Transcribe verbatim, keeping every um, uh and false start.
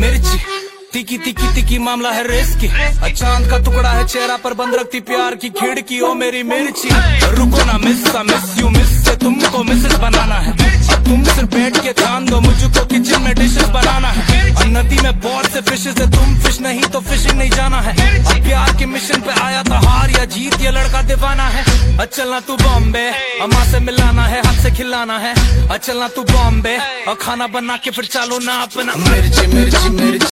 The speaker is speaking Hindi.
मिर्ची तीखी तीखी तीखी मामला है रिस्की। चांद का टुकड़ा है चेहरा पर बंद रखती प्यार की खिड़की। ओ मेरी मिर्ची रुको ना मिस मिस यू मिस से तुमको मिसेस बनाना है। तुम सिर्फ बैठ के ध्यान दो मुझको किचन में डिशेस बनाना है। नदी में बहुत से फिशेस है तुम फिश नहीं तो फिशिंग नहीं जाना है। प्यार के मिशन पे आया था हार या जीत ये लड़का दीवाना है। चलना तू बॉम्बे अम्मा से मिलाना है हाथ से खिलाना है। चलना तू बॉम्बे और खाना बना के फिर चालो ना अपना। मिर्ची मिर्ची मिर्ची